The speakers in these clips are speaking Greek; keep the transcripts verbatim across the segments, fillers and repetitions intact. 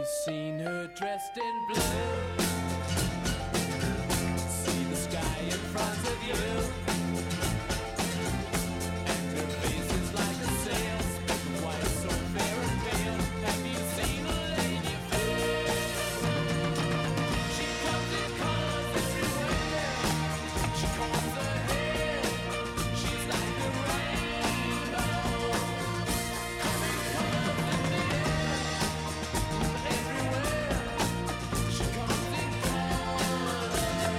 seen her dressed in blue? See the sky in front of you, and her face is like a sail, spoken white, so fair and pale. Have you seen a lady fair? She comes in colors everywhere. She combs her hair. She's like a rainbow. Coming colors in the air. Everywhere. She comes in colors.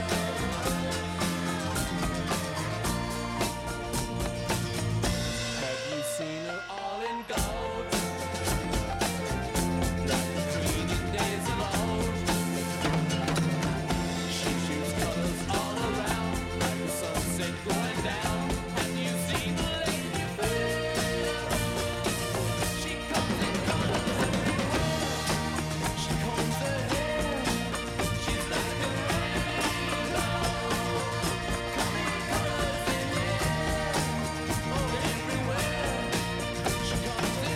Have you seen her all in gold? Like the queen in days of old. She shoots colors all around, like the sunset going down. Have you seen the lady fair? She comes in colors everywhere. She combs her hair. She's like a rainbow. Coming colors in the air. Oh, everywhere. She comes in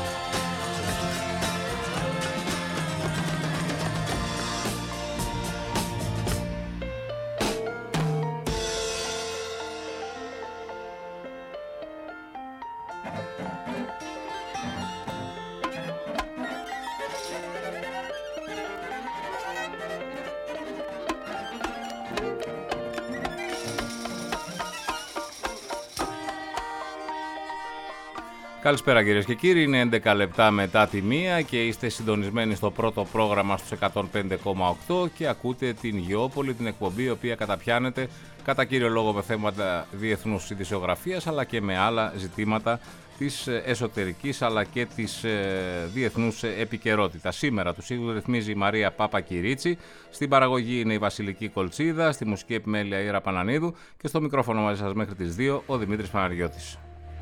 Καλησπέρα κυρίες και κύριοι, είναι έντεκα λεπτά μετά τη μία και είστε συντονισμένοι στο πρώτο πρόγραμμα στους εκατόν πέντε κόμμα οκτώ και ακούτε την Γεώπολη, την εκπομπή η οποία καταπιάνεται κατά κύριο λόγο με θέματα διεθνούς ειδησιογραφίας αλλά και με άλλα ζητήματα της εσωτερικής αλλά και της ε, διεθνούς επικαιρότητας. Σήμερα τους ήχους ρυθμίζει η Μαρία Παπακυρίτσι, στην παραγωγή είναι η Βασιλική Κολτσίδα, στη μουσική επιμέλεια η Ήρα Πανανίδου και στο μικρόφωνο μαζί σας μέχρι τις δύο ο Δημήτρης Παναγιώτης.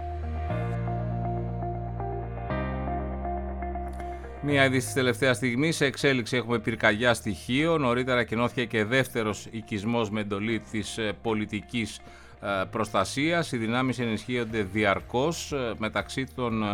Μία είδηση της τελευταίας στιγμής, σε εξέλιξη έχουμε πυρκαγιά στοιχείο, νωρίτερα ανακοινώθηκε και δεύτερος οικισμός με εντολή της πολιτικής προστασίας. Οι δυνάμεις ενισχύονται διαρκώς μεταξύ των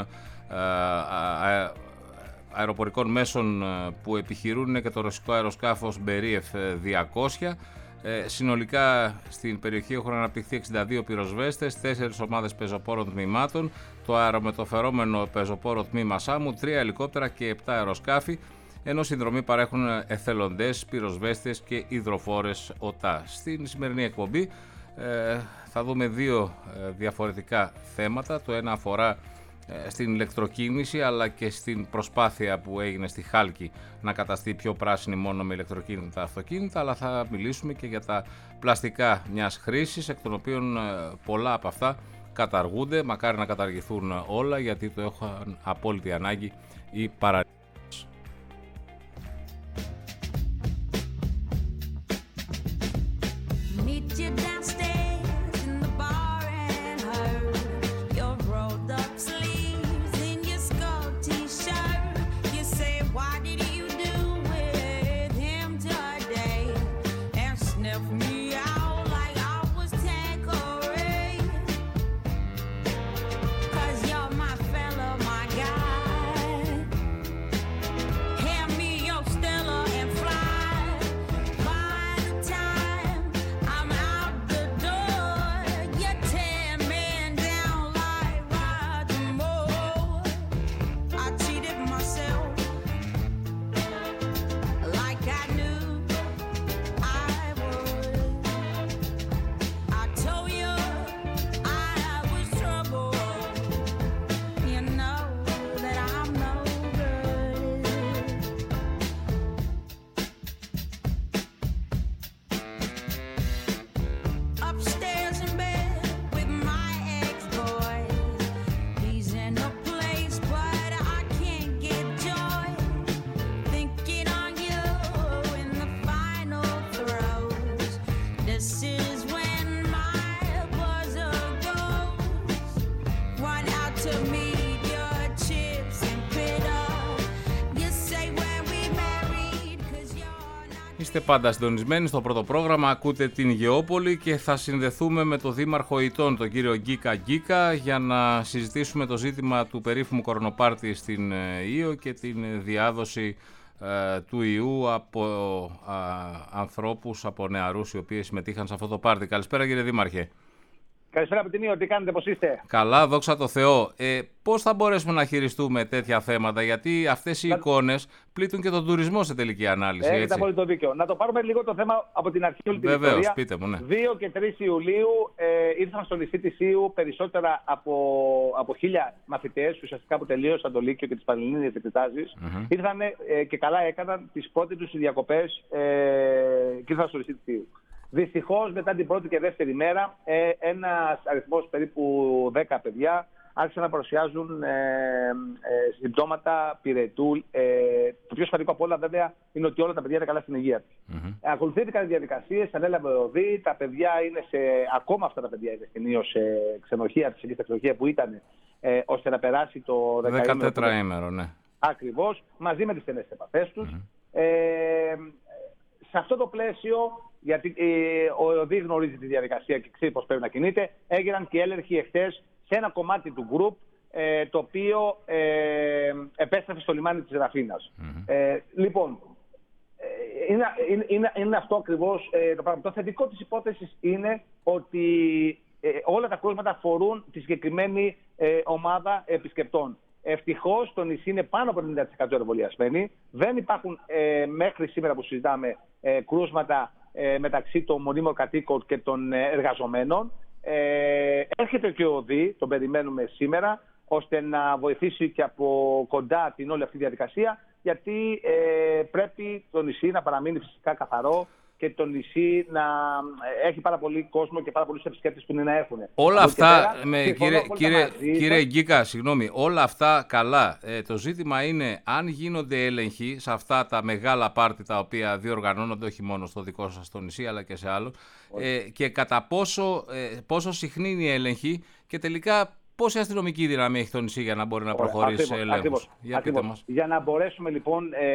αεροπορικών μέσων που επιχειρούν και το ρωσικό αεροσκάφος Μπερίεφ διακόσια. Ε, συνολικά στην περιοχή έχουν αναπτυχθεί εξήντα δύο πυροσβέστες, τέσσερις ομάδες πεζοπόρων τμήματων, το αερομετοφερόμενο πεζοπόρο τμήμα Σάμου, τρία ελικόπτερα και επτά αεροσκάφη, ενώ συνδρομή παρέχουν εθελοντές, πυροσβέστες και υδροφόρες ΟΤΑ. Στην σημερινή εκπομπή ε, θα δούμε δύο ε, διαφορετικά θέματα. Το ένα αφορά στην ηλεκτροκίνηση αλλά και στην προσπάθεια που έγινε στη Χάλκη να καταστεί πιο πράσινη μόνο με ηλεκτροκίνητα αυτοκίνητα, αλλά θα μιλήσουμε και για τα πλαστικά μιας χρήσης, εκ των οποίων πολλά από αυτά καταργούνται, μακάρι να καταργηθούν όλα γιατί το έχουν απόλυτη ανάγκη οι παραλίες. Είστε πάντα συντονισμένοι στο πρώτο πρόγραμμα, ακούτε την Γεώπολη και θα συνδεθούμε με τον Δήμαρχο Ηττών, τον κύριο Γκίκα Γκίκα, για να συζητήσουμε το ζήτημα του περίφημου κορονοπάρτι στην Ήο και την διάδοση ε, του ιού από α, ανθρώπους, από νεαρούς οι οποίοι συμμετείχαν σε αυτό το πάρτι. Καλησπέρα κύριε Δήμαρχε. Καλησπέρα από την Ήο, τι κάνετε, πώς είστε? Καλά, δόξα τω Θεώ. Ε, πώς θα μπορέσουμε να χειριστούμε τέτοια θέματα, γιατί αυτές οι να... εικόνες πλήττουν και τον τουρισμό σε τελική ανάλυση. Έχετε απόλυτο δίκιο. Να το πάρουμε λίγο το θέμα από την αρχή όλη την Βεβαίως, ιστορία. πείτε μου, ναι. δύο και τρεις Ιουλίου ε, ήρθαν στο νησί της Ήου περισσότερα από, από χίλια μαθητές, ουσιαστικά που τελείωσαν το Λύκειο και τις Πανελλήνιες Εκριτάσεις. Mm-hmm. Ήρθαν ε, και καλά έκαναν τις πρώτες τους διακοπές ε, και ήρθαν στο νησί της Ήου. Δυστυχώς, μετά την πρώτη και δεύτερη μέρα, ε, ένας αριθμός περίπου δέκα παιδιά άρχισαν να παρουσιάζουν ε, ε, συμπτώματα πυρετού. Ε, το πιο σημαντικό από όλα, βέβαια, είναι ότι όλα τα παιδιά είναι καλά στην υγεία τους. Mm-hmm. Ακολουθήθηκαν οι διαδικασίες, ανέλαβε ο ΟΔΗ, τα παιδιά είναι σε. Ακόμα αυτά τα παιδιά είναι στην Ήο σε ξενοδοχεία, σε ξενοδοχεία που ήταν, ε, ώστε να περάσει το δεκατετραήμερο, ναι. Ακριβώς, μαζί με τις στενές επαφές τους. Mm-hmm. Ε, σε αυτό το πλαίσιο, γιατί ε, ο ΟΔΗ γνωρίζει τη διαδικασία και ξέρει πώς πρέπει να κινείται, έγιναν και έλεγχοι εχθές σε ένα κομμάτι του γκρουπ, ε, το οποίο ε, επέστρεφε στο λιμάνι της Ραφίνας. Mm-hmm. Ε, λοιπόν, ε, είναι, είναι, είναι, είναι αυτό ακριβώς ε, το πράγμα. Το θετικό της υπόθεσης είναι ότι ε, όλα τα κρούσματα αφορούν τη συγκεκριμένη ε, ομάδα επισκεπτών. Ευτυχώς το νησί είναι πάνω από ενενήντα τοις εκατό εμβολιασμένοι. Δεν υπάρχουν ε, μέχρι σήμερα που συζητάμε ε, κρούσματα ε, μεταξύ των μονίμων κατοίκων και των ε, εργαζομένων. Ε, έρχεται και ο ΟΔΗ, τον περιμένουμε σήμερα, ώστε να βοηθήσει και από κοντά την όλη αυτή τη διαδικασία, γιατί ε, πρέπει το νησί να παραμείνει φυσικά καθαρό και το νησί να έχει πάρα πολύ κόσμο και πάρα πολλούς επισκέπτες που είναι να έρθουν. Όλα αυτά, πέρα, με, κύριε, κύριε, κύριε Γκίκα, συγγνώμη, όλα αυτά καλά. Ε, το ζήτημα είναι αν γίνονται έλεγχοι σε αυτά τα μεγάλα πάρτι τα οποία διοργανώνονται όχι μόνο στο δικό σας στο νησί αλλά και σε άλλο, ε, και κατά πόσο, ε, πόσο συχνή είναι η έλεγχη και τελικά πόση αστυνομική δύναμη έχει το νησί για να μπορεί να προχωρήσει σε έλεγχους. Για, για να μπορέσουμε λοιπόν, ε,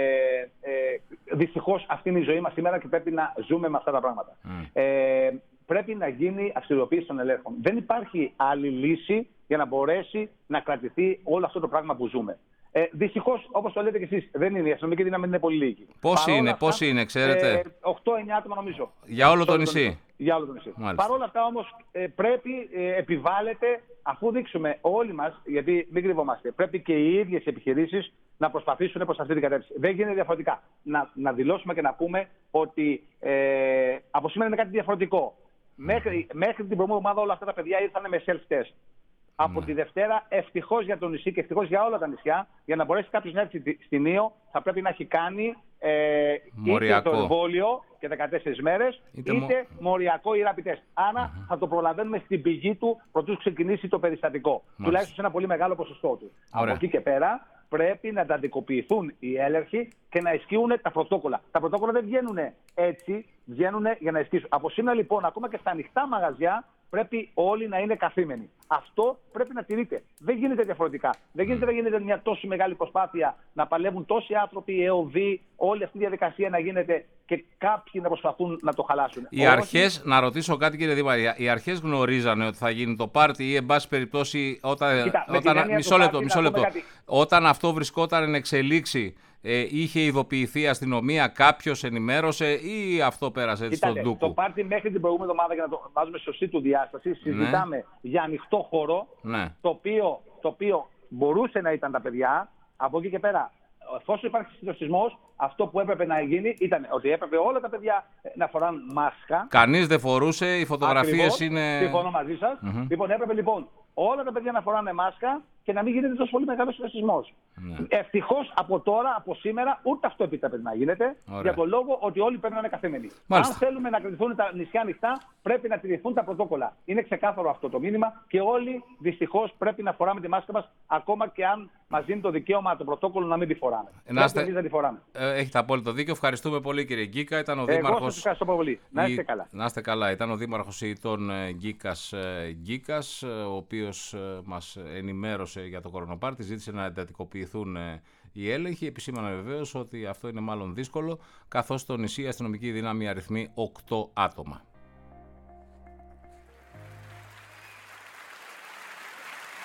ε, δυστυχώς αυτή είναι η ζωή μας σήμερα και πρέπει να ζούμε με αυτά τα πράγματα. Mm. Ε, πρέπει να γίνει αυστηροποίηση των ελέγχων. Δεν υπάρχει άλλη λύση για να μπορέσει να κρατηθεί όλο αυτό το πράγμα που ζούμε. Ε, δυστυχώς, όπως το λέτε και εσείς, δεν είναι. Η αστυνομική δύναμη είναι πολύ λίγη. Πόσοι είναι, αυτά, πόσοι είναι, ξέρετε. Ε, οκτώ εννιά άτομα νομίζω. Για όλο το νησί. Για όλο το νησί. Παρ' όλα αυτά όμως ε, πρέπει, ε, επιβάλλεται, αφού δείξουμε όλοι μας, γιατί μην κρυβόμαστε, πρέπει και οι ίδιες επιχειρήσεις να προσπαθήσουν προς αυτή την κατεύθυνση. Δεν γίνεται διαφορετικά. Να, να δηλώσουμε και να πούμε ότι ε, από σήμερα είναι κάτι διαφορετικό. Μέχρι, μέχρι την προηγούμενη εβδομάδα όλα αυτά τα παιδιά ήρθαν με self-test. Από mm. τη Δευτέρα, ευτυχώς για το νησί και ευτυχώς για όλα τα νησιά, για να μπορέσει κάποιος να έρθει στην Ήο, θα πρέπει να έχει κάνει ε, είτε το εμβόλιο και δεκατέσσερις μέρες, είτε, είτε μο... μοριακό ή rapid test. Άρα mm-hmm. θα το προλαβαίνουμε στην πηγή του προτού ξεκινήσει το περιστατικό. Mm. Τουλάχιστον σε ένα πολύ μεγάλο ποσοστό του. Ωραία. Από εκεί και πέρα πρέπει να ανταντικοποιηθούν οι έλεγχοι και να ισχύουν τα πρωτόκολλα. Τα πρωτόκολλα δεν βγαίνουν έτσι, βγαίνουν για να ισχύσουν. Από σήμερα λοιπόν, ακόμα και στα ανοιχτά μαγαζιά, πρέπει όλοι να είναι καθήμενοι. Αυτό πρέπει να τηρείται. Δεν γίνεται διαφορετικά. Δεν γίνεται, δεν γίνεται μια τόσο μεγάλη προσπάθεια να παλεύουν τόσοι άνθρωποι, η ΕΟΔΗ, όλη αυτή η διαδικασία να γίνεται και κάποιοι να προσπαθούν να το χαλάσουν. Οι αρχές, να ρωτήσω κάτι κύριε Δήμαρχε, οι αρχές γνωρίζανε ότι θα γίνει το πάρτι ή εν πάση περιπτώσει όταν, Κοίτα, όταν, μισό λεπτό, μισό λεπτό, όταν αυτό βρισκόταν εν εξελίξη, Ε, είχε ειδοποιηθεί η αστυνομία, κάποιος ενημέρωσε ή αυτό πέρασε έτσι στον ντούκου? Το πάρτι μέχρι την προηγούμενη εβδομάδα, για να το βάζουμε σωστή του διάσταση, συζητάμε ναι. για ανοιχτό χώρο, ναι. το, οποίο, το οποίο μπορούσε να ήταν τα παιδιά. Από εκεί και πέρα, εφόσον υπάρχει συντονισμός, αυτό που έπρεπε να γίνει ήταν ότι έπρεπε όλα τα παιδιά να φοράνε μάσκα. Κανείς δεν φορούσε, οι φωτογραφίες είναι... Συμφωνώ μαζί σας. Mm-hmm. Λοιπόν, έπρεπε λοιπόν όλα τα παιδιά να φοράνε μάσκα και να μην γίνεται τόσο πολύ μεγάλος συντονισμός. Ναι. Ευτυχώς από τώρα, από σήμερα, ούτε αυτό επιτρέπεται να γίνεται. Ωραία. Για τον λόγο ότι όλοι πρέπει να είναι καθέμενοι. Αν θέλουμε να κρατηθούν τα νησιά ανοιχτά, πρέπει να τηρηθούν τα πρωτόκολλα. Είναι ξεκάθαρο αυτό το μήνυμα και όλοι δυστυχώς πρέπει να φοράμε τη μάσκα μας, ακόμα και αν μας δίνει το δικαίωμα το πρωτόκολλο να μην τη φοράμε. Ενάστε... Πρέπει να τη φοράμε. Ε, έχετε απόλυτο δίκιο. Ευχαριστούμε πολύ κύριε Γκίκα. Ήταν ο Εγώ Δήμαρχος... σας ευχαριστώ πολύ. Να είστε καλά. Να είστε καλά. Ήταν ο Δήμαρχος Ιητών Γκίκας Γκίκας, ο οποίος μας ενημέρωσε για το κορονοπάρτι, ζήτησε να εντατικοποιηθούν οι έλεγχοι. Επισήμανε βεβαίως ότι αυτό είναι μάλλον δύσκολο, καθώς στο νησί η αστυνομική δύναμη αριθμεί οκτώ άτομα.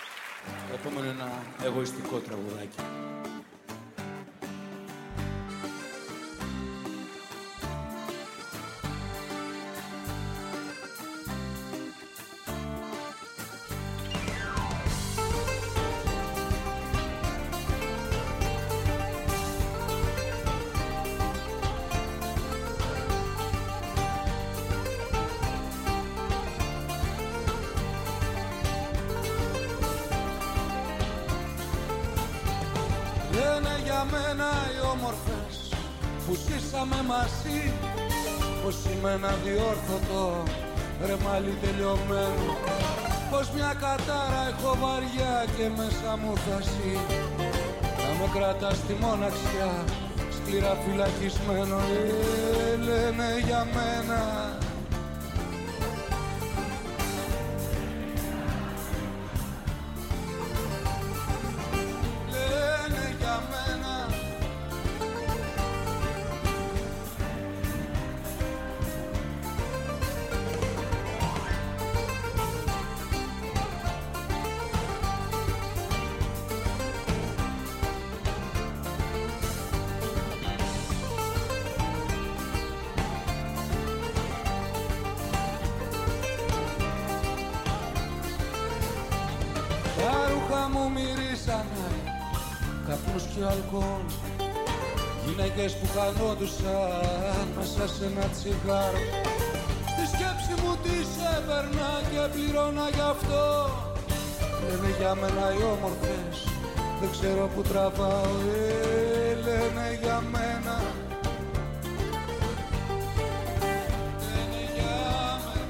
Το επόμενο είναι ένα εγωιστικό τραγουδάκι. Λένε για μένα οι όμορφες που ζήσαμε μαζί πως είμαι ένα διόρθωτο ρεμάλι τελειωμένο, πως μια κατάρα έχω βαριά και μέσα μου θα ζει, να με κρατά στη μοναξιά σκληρά φυλακισμένο. Ε, λένε για μένα. Λένε για μένα. Τα ρούχα μου μυρίζανε καπνούς και αλκοόλ, γυναίκες που χανόντουσαν μέσα σε ένα τσιγάρο. Στη σκέψη μου τις έπαιρνα και πληρώνα γι' αυτό. Λένε για μένα οι όμορφες, δεν ξέρω που τραβάω. Ε, λένε για μένα. Λένε για μένα.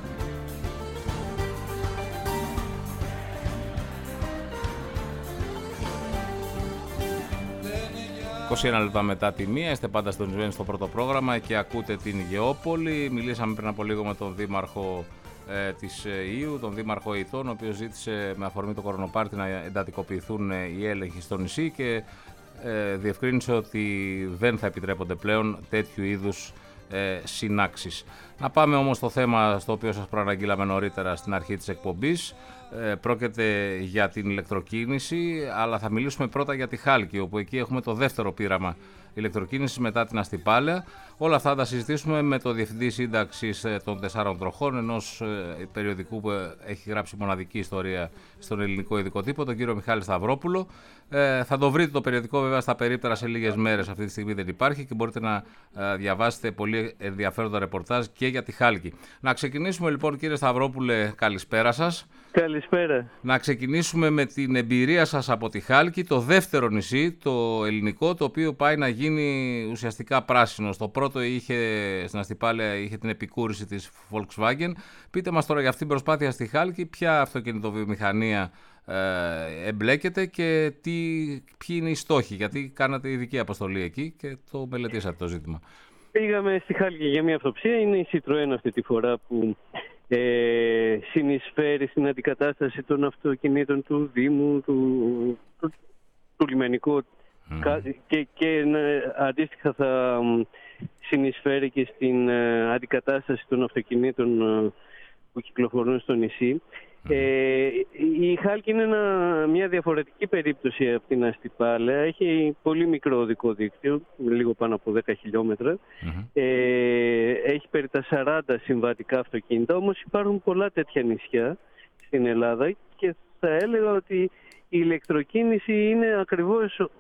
είκοσι ένα λεπτά μετά τη μία, είστε πάντα συντονισμένοι στο πρώτο πρόγραμμα και ακούτε την Γεώπολη. Μιλήσαμε πριν από λίγο με τον δήμαρχο ε, της Ιου, τον δήμαρχο Ηθών, ο οποίος ζήτησε με αφορμή το κορονοπάρτι να εντατικοποιηθούν ε, οι έλεγχοι στο νησί και ε, διευκρίνησε ότι δεν θα επιτρέπονται πλέον τέτοιου είδους ε, συνάξεις. Να πάμε όμως στο θέμα στο οποίο σας προαναγγείλαμε νωρίτερα στην αρχή της εκπομπής. Ε, πρόκειται για την ηλεκτροκίνηση, αλλά θα μιλήσουμε πρώτα για τη Χάλκη, όπου εκεί έχουμε το δεύτερο πείραμα ηλεκτροκίνησης μετά την Αστυπάλαια. Όλα αυτά θα τα συζητήσουμε με το Διευθυντή Σύνταξης των Τεσσάρων Τροχών, ενός ε, περιοδικού που έχει γράψει μοναδική ιστορία στον ελληνικό ειδικό τύπο, τον κύριο Μιχάλη Σταυρόπουλο. Ε, θα το βρείτε το περιοδικό βέβαια στα περίπτερα σε λίγες μέρες, αυτή τη στιγμή δεν υπάρχει και μπορείτε να ε, διαβάσετε πολύ ενδιαφέροντα ρεπορτάζ και για τη Χάλκη. Να ξεκινήσουμε λοιπόν, κύριε Σταυρόπουλε, καλησπέρα σας. Καλησπέρα. Να ξεκινήσουμε με την εμπειρία σας από τη Χάλκη, το δεύτερο νησί, το ελληνικό, το οποίο πάει να γίνει ουσιαστικά πράσινο. Το πρώτο είχε, στην Αστυπάλαια είχε την επικούρηση της Volkswagen. Πείτε μας τώρα για αυτήν την προσπάθεια στη Χάλκη, ποια αυτοκινητοβιομηχανία ε, εμπλέκεται και τι, ποιοι είναι οι στόχοι, γιατί κάνατε ειδική αποστολή εκεί και το μελετήσατε το ζήτημα. Πήγαμε στη Χάλκη για μια αυτοψία, είναι η Citroën αυτή τη φορά που ε, συνεισφέρει στην αντικατάσταση των αυτοκινήτων του Δήμου, του, του, του λιμενικού mm. και, και ε, αντίστοιχα θα συνεισφέρει και στην ε, αντικατάσταση των αυτοκινήτων ε, που κυκλοφορούν στο νησί. Mm. Ε, η Χάλκη είναι ένα, μια διαφορετική περίπτωση από την Αστυπάλαια. Έχει πολύ μικρό οδικό δίκτυο, λίγο πάνω από δέκα χιλιόμετρα. Mm-hmm. Ε, έχει περί τα σαράντα συμβατικά αυτοκίνητα, όμως υπάρχουν πολλά τέτοια νησιά στην Ελλάδα και θα έλεγα ότι η ηλεκτροκίνηση είναι ακριβώς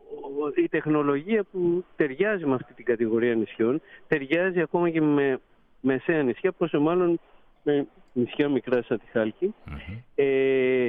η τεχνολογία που ταιριάζει με αυτή την κατηγορία νησιών. Ταιριάζει ακόμα και με μεσαία νησιά, πόσο μάλλον με νησιά μικρά σαν τη Χάλκη. Mm-hmm. Ε,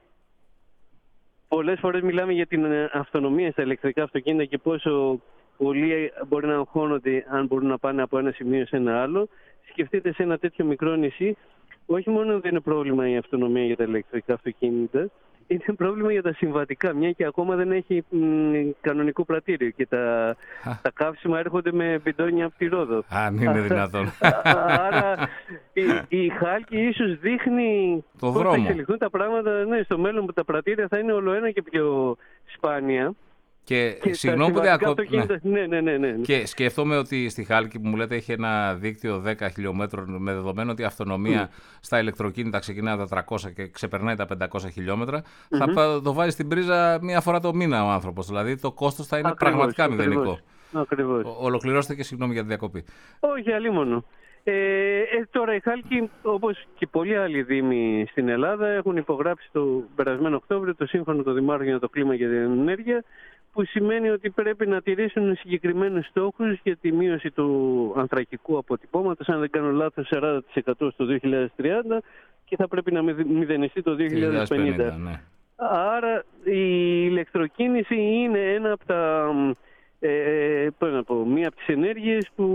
πολλές φορές μιλάμε για την αυτονομία στα ηλεκτρικά αυτοκίνητα και πόσο πολλοί μπορεί να αγχώνονται αν μπορούν να πάνε από ένα σημείο σε ένα άλλο. Σκεφτείτε σε ένα τέτοιο μικρό νησί, όχι μόνο δεν είναι πρόβλημα η αυτονομία για τα ηλεκτρικά αυτοκίνητα, είναι πρόβλημα για τα συμβατικά, μια και ακόμα δεν έχει μ, κανονικό πρατήριο και τα, τα καύσιμα έρχονται με μπιντόνια από τη Ρόδο. Αν είναι δυνατόν. Άρα η, η Χάλκη ίσως δείχνει το πώς δρόμο. θα εξελιχθούν τα πράγματα. Ναι, στο μέλλον που τα πρατήρια θα είναι όλο ένα και πιο σπάνια. Και, και συγγνώμη που διακόπτω. Ναι. Ναι, ναι, ναι, ναι. Και σκέφτομαι ότι στη Χάλκη που μου λέτε έχει ένα δίκτυο δέκα χιλιόμετρων με δεδομένο ότι η αυτονομία mm. στα ηλεκτροκίνητα ξεκινάει από τα τριακόσια και ξεπερνάει τα πεντακόσια χιλιόμετρα. Mm-hmm. Θα το βάζει στην πρίζα μία φορά το μήνα ο άνθρωπος. Δηλαδή το κόστος θα είναι ακριβώς, πραγματικά μηδενικό. Ακριβώς. Ολοκληρώστε και συγγνώμη για τη διακοπή. Όχι, αλίμονο. Ε, ε, τώρα η Χάλκη, όπως και πολλοί άλλοι δήμοι στην Ελλάδα, έχουν υπογράψει το περασμένο Οκτώβριο το Σύμφωνο των Δημάρχων για το Κλίμα και την Ενέργεια, που σημαίνει ότι πρέπει να τηρήσουν συγκεκριμένους στόχους για τη μείωση του ανθρακικού αποτυπώματος, αν δεν κάνω λάθος, σαράντα τοις εκατό στο δύο χιλιάδες τριάντα και θα πρέπει να μηδενιστεί το δύο χιλιάδες πενήντα. Ναι. Άρα η ηλεκτροκίνηση είναι ένα από τα, ε, πώς να πω, μία από τις ενέργειες που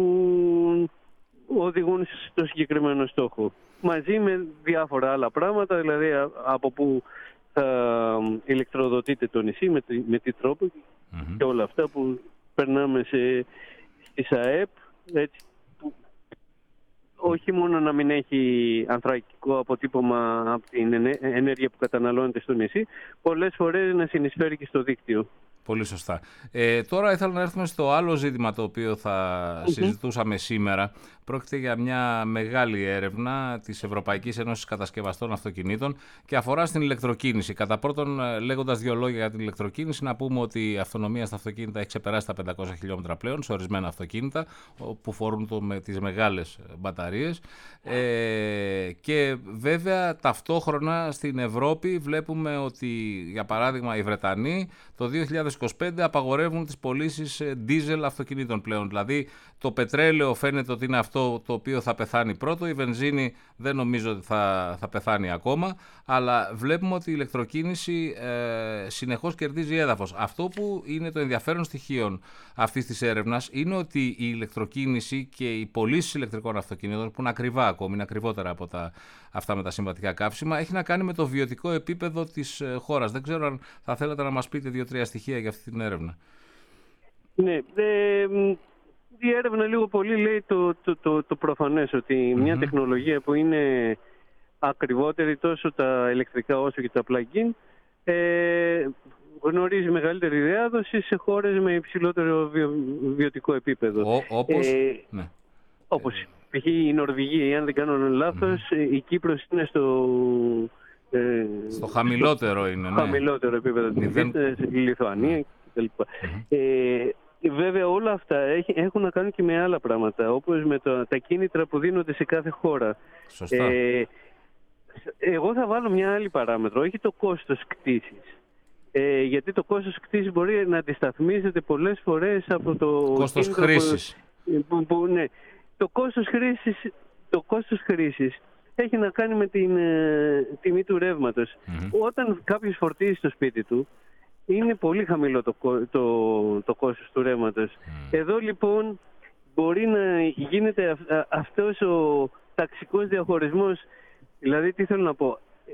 οδηγούν στο συγκεκριμένο στόχο. Μαζί με διάφορα άλλα πράγματα, δηλαδή από που θα ηλεκτροδοτείται το νησί, με τι, με τι τρόπο mm-hmm. και όλα αυτά που περνάμε σε, στις ΑΕΠ, έτσι, που όχι μόνο να μην έχει ανθρακικό αποτύπωμα από την ενέργεια που καταναλώνεται στο νησί, πολλές φορές να συνεισφέρει και στο δίκτυο. Πολύ σωστά. Ε, τώρα ήθελα να έρθουμε στο άλλο ζήτημα το οποίο θα mm-hmm. συζητούσαμε σήμερα. Πρόκειται για μια μεγάλη έρευνα της Ευρωπαϊκής Ένωσης Κατασκευαστών Αυτοκινήτων και αφορά στην ηλεκτροκίνηση. Κατά πρώτον, λέγοντας δύο λόγια για την ηλεκτροκίνηση, να πούμε ότι η αυτονομία στα αυτοκίνητα έχει ξεπεράσει τα πεντακόσια χιλιόμετρα πλέον σε ορισμένα αυτοκίνητα που φορούν το με τις μεγάλες μπαταρίες. Ε, και βέβαια ταυτόχρονα στην Ευρώπη βλέπουμε ότι, για παράδειγμα, οι Βρετανοί το δύο χιλιάδες είκοσι πέντε απαγορεύουν τις πωλήσεις ντίζελ αυτοκινήτων πλέον. Δηλαδή το πετρέλαιο φαίνεται ότι είναι αυτό το οποίο θα πεθάνει πρώτο, η βενζίνη δεν νομίζω ότι θα, θα πεθάνει ακόμα, αλλά βλέπουμε ότι η ηλεκτροκίνηση ε, συνεχώς κερδίζει έδαφος. Αυτό που είναι το ενδιαφέρον στοιχείο αυτής της έρευνας είναι ότι η ηλεκτροκίνηση και οι πωλήσεις ηλεκτρικών αυτοκινήτων, που είναι ακριβά ακόμη, είναι ακριβότερα από τα, αυτά με τα συμβατικά καύσιμα, έχει να κάνει με το βιωτικό επίπεδο της χώρας. Δεν ξέρω αν θα θέλατε να μας πείτε δύο-τρία στοιχεία για αυτή την έρευνα. Ναι, ε, η έρευνα λίγο πολύ λέει το, το, το, το προφανές, ότι mm-hmm. μια τεχνολογία που είναι ακριβότερη τόσο τα ηλεκτρικά όσο και τα plug-in ε, γνωρίζει μεγαλύτερη διάδοση σε χώρες με υψηλότερο βιο, βιωτικό επίπεδο. Ο, όπως, ε, ναι. όπως π.χ. η Νορβηγία, αν δεν κάνω λάθος, mm-hmm. η Κύπρος είναι στο... Ε, στο χαμηλότερο είναι, ναι. χαμηλότερο επίπεδο της Δεν... η Λιθουανία κτλ. Mm-hmm. Ε, βέβαια όλα αυτά έχουν να κάνουν και με άλλα πράγματα, όπως με το, τα κίνητρα που δίνονται σε κάθε χώρα. Σωστά. Ε, εγώ θα βάλω μια άλλη παράμετρο, όχι το κόστος κτήσης. Ε, γιατί το κόστος κτήσης μπορεί να αντισταθμίζεται πολλές φορές από το κόστος χρήσης. Που, που, που, ναι. Το κόστος χρήσης, το κόστος χρήσης έχει να κάνει με την ε, τιμή του ρεύματος. Mm-hmm. Όταν κάποιος φορτίζει στο σπίτι του, είναι πολύ χαμηλό το, το, το κόστος του ρεύματος. Mm. Εδώ λοιπόν μπορεί να γίνεται αυ, α, αυτός ο ταξικός διαχωρισμός. Δηλαδή τι θέλω να πω.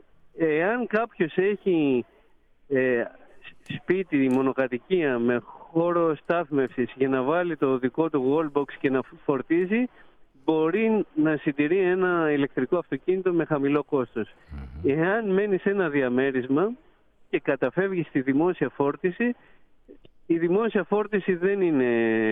Εάν κάποιος έχει ε, σπίτι, μονοκατοικία με χώρο στάθμευσης για να βάλει το δικό του wallbox και να φορτίζει, μπορεί να συντηρεί ένα ηλεκτρικό αυτοκίνητο με χαμηλό κόστος. Mm-hmm. Εάν μένει σε ένα διαμέρισμα και καταφεύγει στη δημόσια φόρτιση, η δημόσια φόρτιση δεν είναι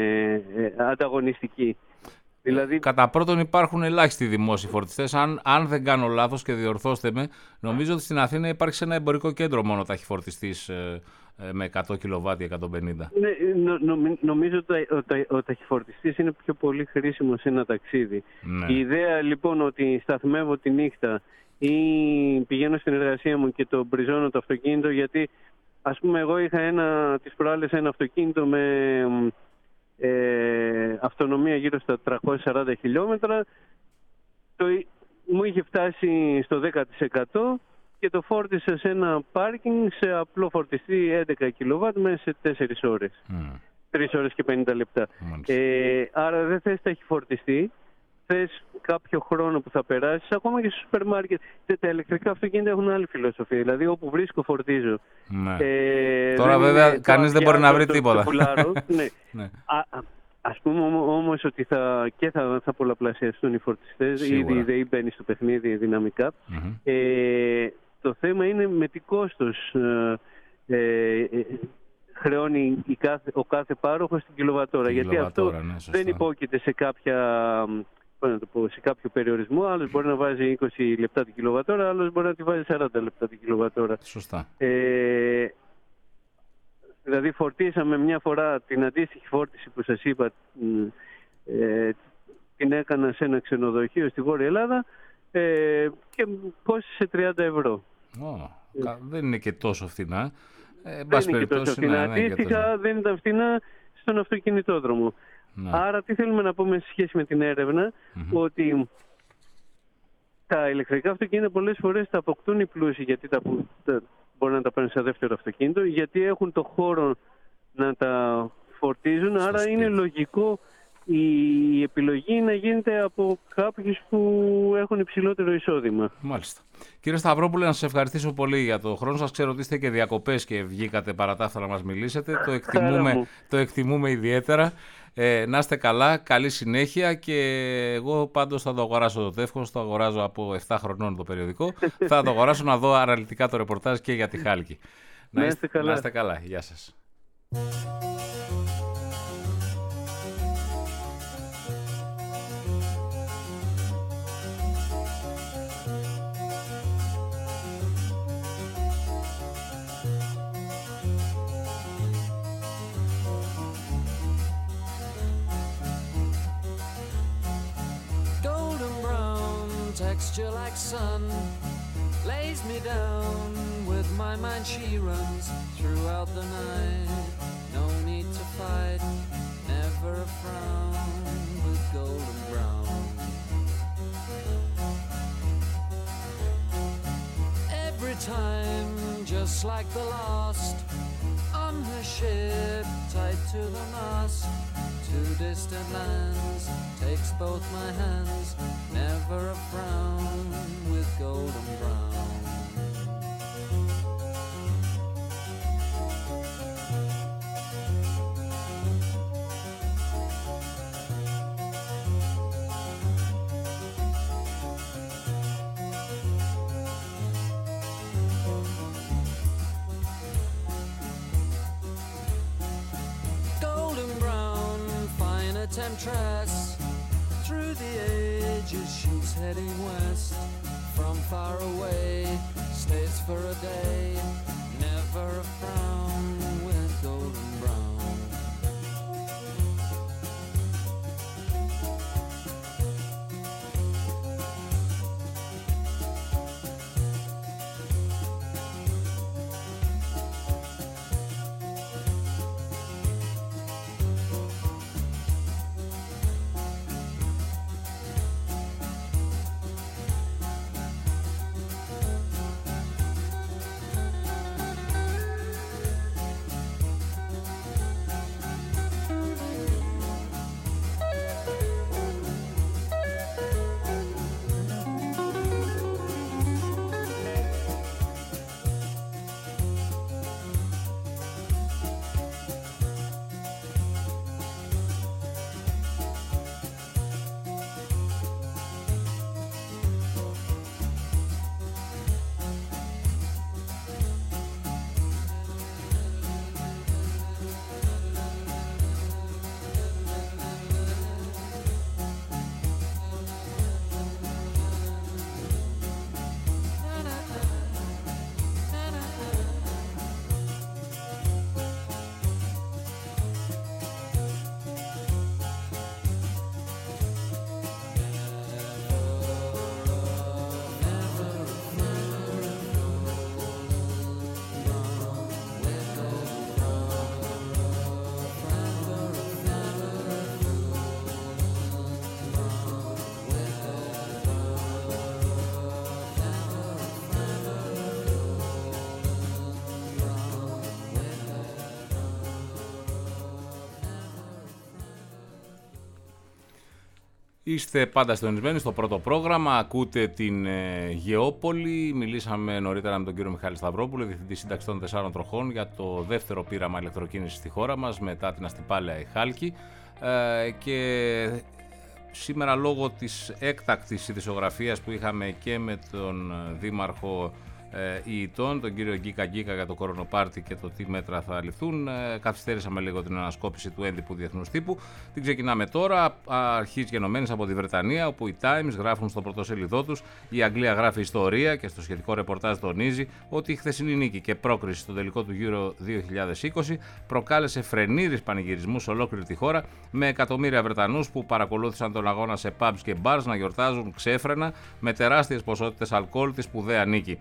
ανταγωνιστική. Δηλαδή... Κατά πρώτον υπάρχουν ελάχιστοι δημόσιοι φορτιστές. Αν, αν δεν κάνω λάθος και διορθώστε με, νομίζω ότι στην Αθήνα υπάρχει σε ένα εμπορικό κέντρο μόνο ταχυφορτιστής ε, ε, με εκατό κιλοβάτ, εκατόν πενήντα. Ναι, νο, νο, νομίζω ότι ο, ο, ο ταχυφορτιστής είναι πιο πολύ χρήσιμο σε ένα ταξίδι. Ναι. Η ιδέα λοιπόν ότι σταθμεύω τη νύχτα ή πηγαίνω στην εργασία μου και το μπριζώνω το αυτοκίνητο, γιατί ας πούμε εγώ είχα ένα, τις προάλλες ένα αυτοκίνητο με ε, αυτονομία γύρω στα τριακόσια σαράντα χιλιόμετρα, το, μου είχε φτάσει στο δέκα τοις εκατό και το φόρτισα σε ένα πάρκινγκ σε απλό φορτιστή έντεκα κιλοβάτ μέσα σε τέσσερις ώρες. Mm. τρεις ώρες και πενήντα λεπτά. Mm. Ε, άρα δεν θες ταχυφορτιστή. Θες κάποιο χρόνο που θα περάσεις, ακόμα και στο σούπερ μάρκετ. Τα ηλεκτρικά αυτοκίνητα έχουν άλλη φιλοσοφία. Δηλαδή, όπου βρίσκω, φορτίζω. Ναι. Ε, Τώρα, βέβαια, κανείς δεν μπορεί να βρει το, τίποτα. Το πουλάρω, ναι. ναι. Α, α, ας πούμε όμως ότι θα, και θα, θα πολλαπλασιαστούν οι φορτιστές. Ήδη, ήδη μπαίνει στο παιχνίδι δυναμικά. Mm-hmm. Ε, το θέμα είναι με τι κόστος ε, ε, χρεώνει η κάθε, ο κάθε πάροχος στην κιλοβατόρα. Γιατί αυτό ναι, δεν υπόκειται σε κάποια... να το πω, σε κάποιο περιορισμό. Άλλος μπορεί να βάζει είκοσι λεπτά την κιλοβατόρα, άλλος μπορεί να τη βάζει σαράντα λεπτά την κιλοβατόρα. Σωστά. Ε, δηλαδή φορτίσαμε μια φορά την αντίστοιχη φόρτιση που σας είπα, ε, την έκανα σε ένα ξενοδοχείο στη Βόρεια Ελλάδα ε, και κόστησε τριάντα ευρώ. Oh, ε, δεν είναι και τόσο φθηνά. Ε, δεν είναι και τόσο φθηνά. Αντίστοιχα δεν ήταν φθηνά στον αυτοκινητόδρομο. Ναι. Άρα τι θέλουμε να πούμε σε σχέση με την έρευνα, mm-hmm. ότι τα ηλεκτρικά αυτοκίνητα πολλές φορές τα αποκτούν οι πλούσιοι, γιατί τα, τα, μπορεί να τα πάνε σε δεύτερο αυτοκίνητο, γιατί έχουν το χώρο να τα φορτίζουν, άρα σπίτι. είναι λογικό η επιλογή να γίνεται από κάποιους που έχουν υψηλότερο εισόδημα. Μάλιστα. Κύριε Σταυρόπουλε, να σας ευχαριστήσω πολύ για το χρόνο σας. Ξέρω ότι είστε και διακοπές και βγήκατε παρατάφτα να μας μιλήσετε. Το εκτιμούμε, το εκτιμούμε ιδιαίτερα. Ε, να είστε καλά, καλή συνέχεια και εγώ πάντως θα το αγοράσω το τεύχος, το αγοράζω από επτά χρονών το περιοδικό. Θα το αγοράσω να δω αναλυτικά το ρεπορτάζ και για τη Χάλκη. Να είστε καλά. Να είστε καλά. Γεια σας. Texture like sun lays me down. With my mind she runs throughout the night. No need to fight, never a frown. With golden brown, every time just like the last. On her ship tied to the mast, to distant lands, takes both my hands, never a frown, with golden brown. Temptress, through the ages she's heading west. From far away, stays for a day, never a frown, with golden brown. Είστε πάντα συντονισμένοι στο πρώτο πρόγραμμα, ακούτε την ε, Γεώπολη. Μιλήσαμε νωρίτερα με τον κύριο Μιχάλη Σταυρόπουλο, διευθυντή σύνταξη των τεσσάρων τροχών, για το δεύτερο πείραμα ηλεκτροκίνησης στη χώρα μας μετά την αστυπάλαια η Χάλκη. Ε, και σήμερα, λόγω της έκτακτης ειδησιογραφίας που είχαμε και με τον δήμαρχο ε, Ιητών, τον κύριο Γκίκα Γκίκα, για το κορονοπάρτι και το τι μέτρα θα ληφθούν, ε, καθυστέρησαμε λίγο την ανασκόπηση του έντυπου διεθνούς τύπου. Την ξεκινάμε τώρα, αρχής γενομένης από τη Βρετανία, όπου οι Times γράφουν στο πρωτοσέλιδό τους, η Αγγλία γράφει ιστορία και στο σχετικό ρεπορτάζ τονίζει ότι η χθεσινή νίκη και πρόκριση στο τελικό του Euro δύο χιλιάδες είκοσι προκάλεσε φρενήρις πανηγυρισμούς σε ολόκληρη τη χώρα, με εκατομμύρια Βρετανούς που παρακολούθησαν τον αγώνα σε pubs και bars να γιορτάζουν ξέφρενα με τεράστιες ποσότητες αλκοόλ τη σπουδαία νίκη. Το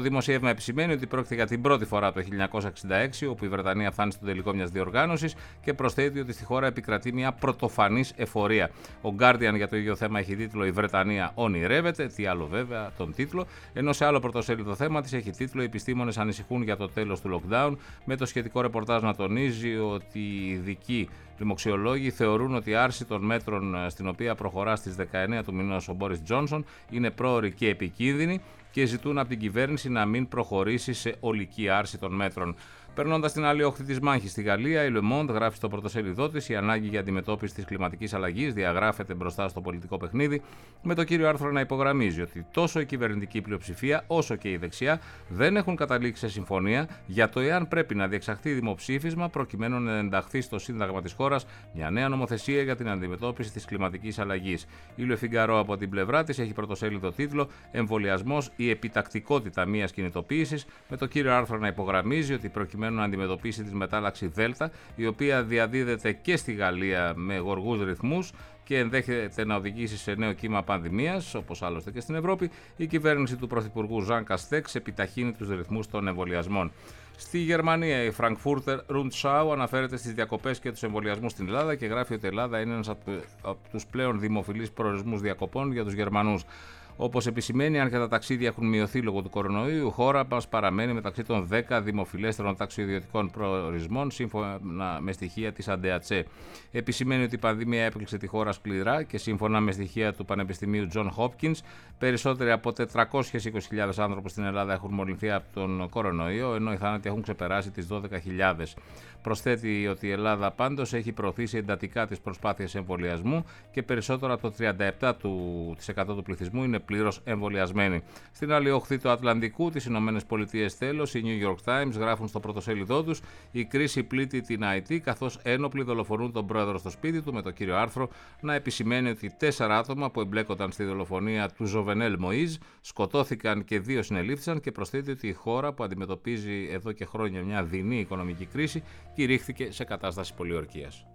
δημοσίευμα επισημαίνει ότι πρόκειται για την πρώτη φορά το χίλια εννιακόσια εξήντα έξι όπου η Βρετανία φτάνει στον τελικό μιας διοργάνωσης και προσθέτει ότι στη χώρα επικρατεί μια πρωτοφανής εφορία. Ο Guardian για το ίδιο θέμα έχει τίτλο «Η Βρετανία ονειρεύεται», τι άλλο βέβαια τον τίτλο, ενώ σε άλλο πρωτοσέλιδο θέμα της έχει τίτλο «Οι επιστήμονες ανησυχούν για το τέλος του lockdown», με το σχετικό ρεπορτάζ να τονίζει ότι οι ειδικοί δημοξιολόγοι θεωρούν ότι η άρση των μέτρων στην οποία προχωρά στις δεκαεννέα του μηνός ο Μπόρις Τζόνσον είναι πρόωρη και επικίνδυνη και ζητούν από την κυβέρνηση να μην προχωρήσει σε ολική άρση των μέτρων. Περνώντας την άλλη όχθη της μάχης στη Γαλλία, η Le Monde γράφει στο πρωτοσέλιδό της: η ανάγκη για αντιμετώπιση της κλιματικής αλλαγής διαγράφεται μπροστά στο πολιτικό παιχνίδι, με το κύριο άρθρο να υπογραμμίζει ότι τόσο η κυβερνητική πλειοψηφία όσο και η δεξιά δεν έχουν καταλήξει σε συμφωνία για το εάν πρέπει να διεξαχθεί δημοψήφισμα προκειμένου να ενταχθεί στο Σύνταγμα της χώρας μια νέα νομοθεσία για την αντιμετώπιση της κλιματικής αλλαγής. Η Le Figaro από την πλευρά της έχει πρωτοσέλιδο τίτλο «Εμβολιασμός, η επιτακτικότητα μιας κινητοποίησης», με το κύριο άρθρο να υπογραμμίζει ότι προκειμένου να αντιμετωπίσει τη μετάλλαξη Δέλτα, η οποία διαδίδεται και στη Γαλλία με γοργούς ρυθμούς και ενδέχεται να οδηγήσει σε νέο κύμα πανδημίας, όπως άλλωστε και στην Ευρώπη, η κυβέρνηση του Πρωθυπουργού Ζαν Καστέξ επιταχύνει τους ρυθμούς των εμβολιασμών. Στη Γερμανία, η Frankfurter Rundschau αναφέρεται στις διακοπές και τους εμβολιασμούς στην Ελλάδα και γράφει ότι η Ελλάδα είναι ένας από τους πλέον δημοφιλείς προορισμούς διακοπών για τους Γερμανούς. Όπως επισημαίνει, αν και τα ταξίδια έχουν μειωθεί λόγω του κορονοϊού, η χώρα μας παραμένει μεταξύ των δέκα δημοφιλέστερων ταξιδιωτικών προορισμών, σύμφωνα με στοιχεία της ΑΝΤΕΑΤΣΕ. Επισημαίνει ότι η πανδημία έπληξε τη χώρα σκληρά και σύμφωνα με στοιχεία του Πανεπιστημίου John Hopkins, περισσότεροι από τετρακόσιες είκοσι χιλιάδες άνθρωποι στην Ελλάδα έχουν μολυνθεί από τον κορονοϊό, ενώ οι θάνατοι έχουν ξεπεράσει τις δώδεκα χιλιάδες. Προσθέτει ότι η Ελλάδα πάντως έχει προωθήσει εντατικά τις προσπάθειες εμβολιασμού και περισσότερο από το τριάντα επτά τοις εκατό του πληθυσμού είναι πλήρως εμβολιασμένοι. Στην άλλη όχθη του Ατλαντικού, τις Ηνωμένες Πολιτείες τέλος, οι New York Times γράφουν στο πρωτοσέλιδό τους: η κρίση πλήττει την άι τι καθώς ένοπλοι δολοφονούν τον πρόεδρο στο σπίτι του, με το κύριο άρθρο να επισημαίνει ότι τέσσερα άτομα που εμπλέκονταν στη δολοφονία του Ζωβενέλ Μοΐζ σκοτώθηκαν και δύο συνελήφθησαν, και προσθέτει ότι η χώρα που αντιμετωπίζει εδώ και χρόνια μια δεινή οικονομική κρίση κηρύχθηκε σε κατάσταση πολιορκίας.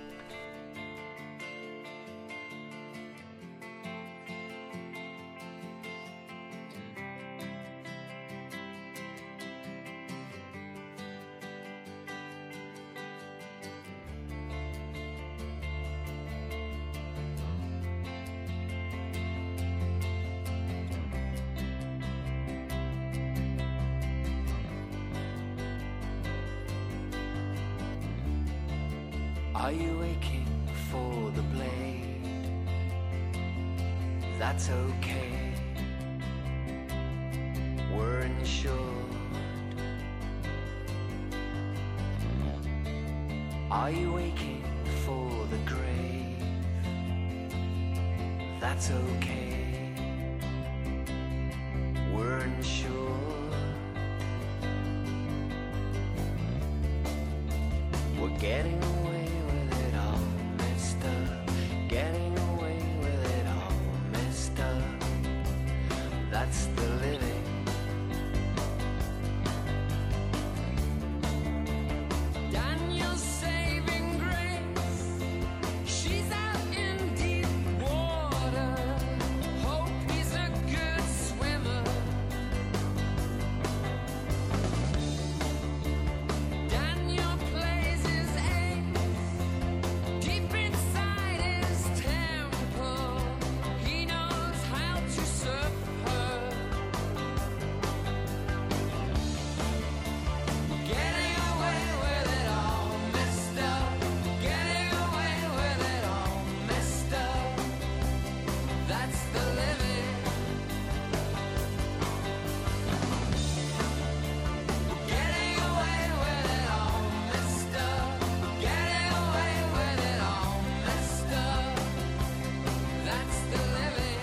Are you aching for the blade? That's okay. We're insured. Are you aching for the grave? That's okay. We're insured. We're getting away. Getting away with it all, mister. That's the living. Daniel's saving grace. She's out in deep water. Hope he's a good swimmer. Daniel plays his ace deep inside his temple. He knows how to serve her. Getting away with it all, mister. Getting away with it all, mister. That's the living. Getting away with it all, mister. Getting away with it all, mister. That's the living.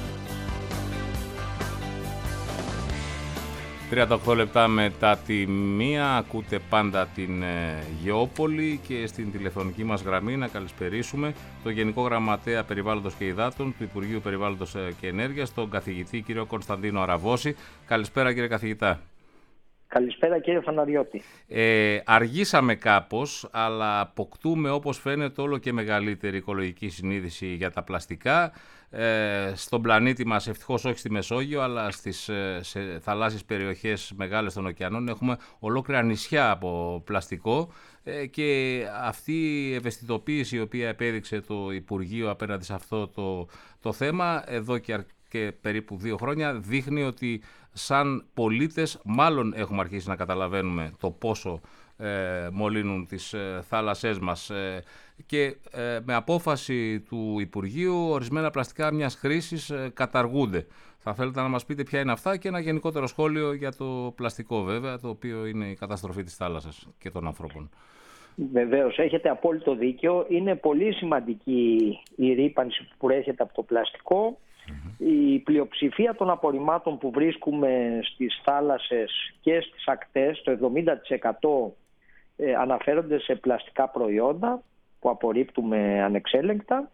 τριάντα οκτώ λεπτά μετά τη μία ακούτε πάντα την ε, Γεώπολη, και στην τηλεφωνική μας γραμμή να καλησπερίσουμε τον Γενικό Γραμματέα Περιβάλλοντος και Υδάτων του Υπουργείου Περιβάλλοντος και Ενέργειας, τον καθηγητή κύριο Κωνσταντίνο Αραβώση. Καλησπέρα κύριε καθηγητά. Καλησπέρα κύριε Φαναριώτη. Ε, αργήσαμε κάπως, αλλά αποκτούμε όπως φαίνεται όλο και μεγαλύτερη οικολογική συνείδηση για τα πλαστικά. Ε, στον πλανήτη μας, ευτυχώς όχι στη Μεσόγειο, αλλά στις σε θαλάσσιες περιοχές μεγάλες των ωκεανών έχουμε ολόκληρα νησιά από πλαστικό ε, και αυτή η ευαισθητοποίηση η οποία επέδειξε το Υπουργείο απέναντι σε αυτό το, το θέμα εδώ και αρκετά και περίπου δύο χρόνια δείχνει ότι σαν πολίτες μάλλον έχουμε αρχίσει να καταλαβαίνουμε το πόσο ε, μολύνουν τις ε, θάλασσές μας ε, και ε, με απόφαση του Υπουργείου ορισμένα πλαστικά μιας χρήσης ε, καταργούνται. Θα θέλετε να μας πείτε ποια είναι αυτά και ένα γενικότερο σχόλιο για το πλαστικό βέβαια, το οποίο είναι η καταστροφή της θάλασσας και των ανθρώπων. Βεβαίως, έχετε απόλυτο δίκιο. Είναι πολύ σημαντική η ρύπανση που προέρχεται από το πλαστικό. Mm-hmm. Η πλειοψηφία των απορριμμάτων που βρίσκουμε στις θάλασσες και στις ακτές, το εβδομήντα τοις εκατό ε, αναφέρονται σε πλαστικά προϊόντα που απορρίπτουμε ανεξέλεγκτα.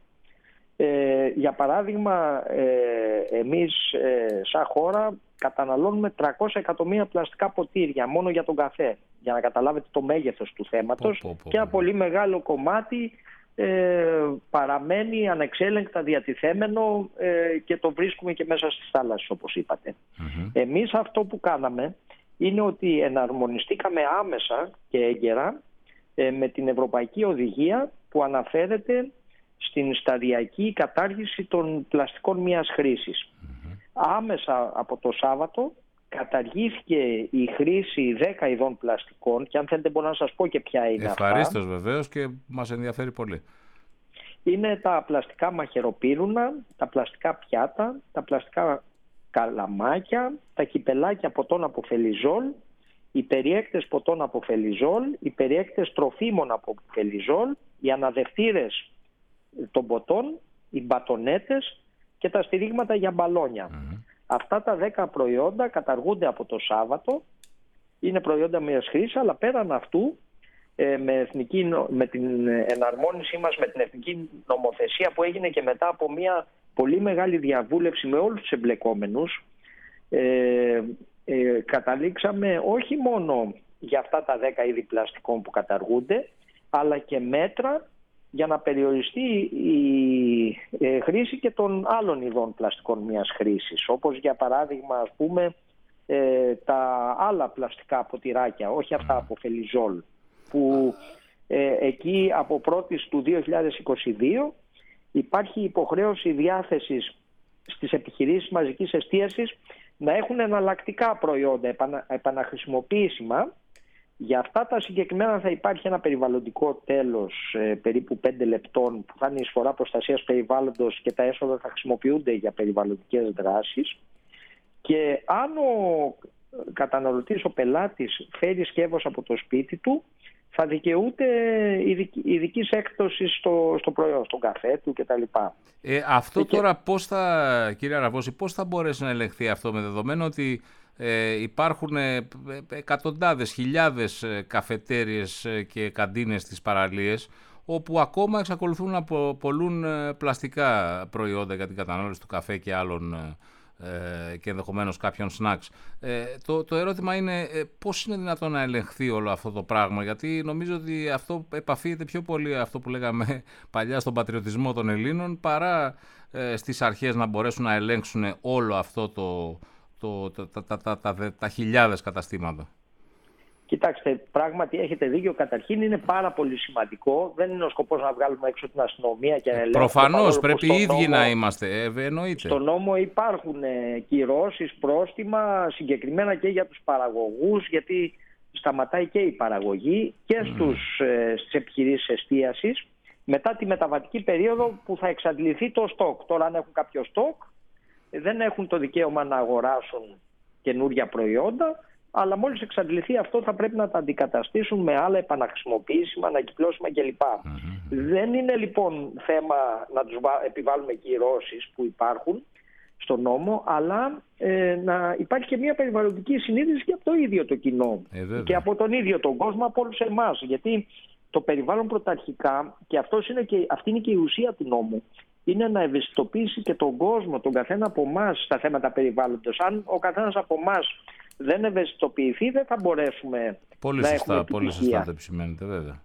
Ε, για παράδειγμα, ε, εμείς ε, σαν χώρα καταναλώνουμε τριακόσια εκατομμύρια πλαστικά ποτήρια μόνο για τον καφέ, για να καταλάβετε το μέγεθος του θέματος. Πω, πω, πω. Και ένα πολύ μεγάλο κομμάτι ε, παραμένει ανεξέλεγκτα διατηθέμενο ε, και το βρίσκουμε και μέσα στις θάλασσες, όπως είπατε. Mm-hmm. Εμείς αυτό που κάναμε είναι ότι εναρμονιστήκαμε άμεσα και έγκαιρα ε, με την Ευρωπαϊκή Οδηγία που αναφέρεται στην σταδιακή κατάργηση των πλαστικών μίας χρήσης. Mm-hmm. Άμεσα από το Σάββατο καταργήθηκε η χρήση δέκα ειδών πλαστικών και αν θέλετε μπορώ να σας πω και ποια είναι αυτά. Ευχαρίστως βεβαίως και μας ενδιαφέρει πολύ. Είναι τα πλαστικά μαχαιροπύρουνα, τα πλαστικά πιάτα, τα πλαστικά καλαμάκια, τα κυπελάκια ποτών από φελιζόλ, οι περιέκτες ποτών από φελιζόλ, οι περιέκτες τροφίμων από φελιζόλ, οι αναδευτήρες των ποτών, οι μπατονέτες και τα στηρίγματα για μπαλόνια. Mm-hmm. Αυτά τα δέκα προϊόντα καταργούνται από το Σάββατο, είναι προϊόντα μιας χρήσης, αλλά πέραν αυτού με, εθνική, με την εναρμόνισή μας με την εθνική νομοθεσία που έγινε και μετά από μια πολύ μεγάλη διαβούλευση με όλους τους εμπλεκόμενους, ε, ε, καταλήξαμε όχι μόνο για αυτά τα δέκα είδη πλαστικών που καταργούνται, αλλά και μέτρα για να περιοριστεί η ε, χρήση και των άλλων ειδών πλαστικών μιας χρήσης, όπως για παράδειγμα ας πούμε ε, τα άλλα πλαστικά ποτηράκια, όχι αυτά από φελιζόλ, που ε, εκεί από πρώτης του δύο χιλιάδες είκοσι δύο υπάρχει υποχρέωση διάθεσης στις επιχειρήσεις μαζικής εστίασης να έχουν εναλλακτικά προϊόντα επανα, επαναχρησιμοποιήσιμα. Για αυτά τα συγκεκριμένα θα υπάρχει ένα περιβαλλοντικό τέλος ε, περίπου πέντε λεπτών που θα είναι η εισφορά προστασίας περιβάλλοντος και τα έσοδα θα χρησιμοποιούνται για περιβαλλοντικές δράσεις. Και αν ο καταναλωτής, ο πελάτης φέρει σκεύος από το σπίτι του, θα δικαιούται ειδικής έκπτωσης στο, στο προϊόν, στον καφέ του κτλ. Ε, αυτό και... τώρα πώς θα, κύριε Αραβώση, πώς θα μπορέσει να ελεγχθεί αυτό με δεδομένο ότι Ε, υπάρχουν ε, εκατοντάδες, χιλιάδες ε, καφετέριες ε, και καντίνες στις παραλίες όπου ακόμα εξακολουθούν να πωλούν ε, πλαστικά προϊόντα για την κατανάλωση του καφέ και άλλων ε, και ενδεχομένως κάποιων σνακς. Ε, το, το ερώτημα είναι ε, πώς είναι δυνατόν να ελεγχθεί όλο αυτό το πράγμα, γιατί νομίζω ότι αυτό επαφίεται πιο πολύ αυτό που λέγαμε παλιά στον πατριωτισμό των Ελλήνων παρά ε, στις αρχές να μπορέσουν να ελέγξουν όλο αυτό το Το, τα, τα, τα, τα, τα, τα χιλιάδες καταστήματα. Κοιτάξτε, πράγματι έχετε δίκιο. Καταρχήν είναι πάρα πολύ σημαντικό. Δεν είναι ο σκοπός να βγάλουμε έξω την αστυνομία και να ελέγχουμε. Προφανώς πρέπει οι ίδιοι νόμο, να είμαστε. Ε, εννοείται. Στον νόμο υπάρχουν ε, κυρώσεις, πρόστιμα, συγκεκριμένα και για τους παραγωγούς, γιατί σταματάει και η παραγωγή και στους, ε, στις επιχειρήσεις εστίασης μετά τη μεταβατική περίοδο που θα εξαντληθεί το στόκ. Τώρα αν έχουν κάποιο στόκ δεν έχουν το δικαίωμα να αγοράσουν καινούρια προϊόντα, αλλά μόλις εξαντληθεί αυτό θα πρέπει να τα αντικαταστήσουν με άλλα επαναχρησιμοποιήσιμα, ανακυκλώσιμα κλπ. Mm-hmm. Δεν είναι λοιπόν θέμα να τους επιβάλλουμε κυρώσεις που υπάρχουν στον νόμο, αλλά ε, να υπάρχει και μια περιβαλλοντική συνείδηση και από το ίδιο το κοινό ε, και από τον ίδιο τον κόσμο, από όλους εμάς. Γιατί το περιβάλλον πρωταρχικά, και, αυτός είναι και αυτή είναι και η ουσία του νόμου, είναι να ευαισθητοποιήσει και τον κόσμο, τον καθένα από εμάς στα θέματα περιβάλλοντος. Αν ο καθένας από εμάς δεν ευαισθητοποιηθεί, δεν θα μπορέσουμε πολύ να σωστά, έχουμε πολύ επιτυχία. σωστά το επισημαίνετε, βέβαια.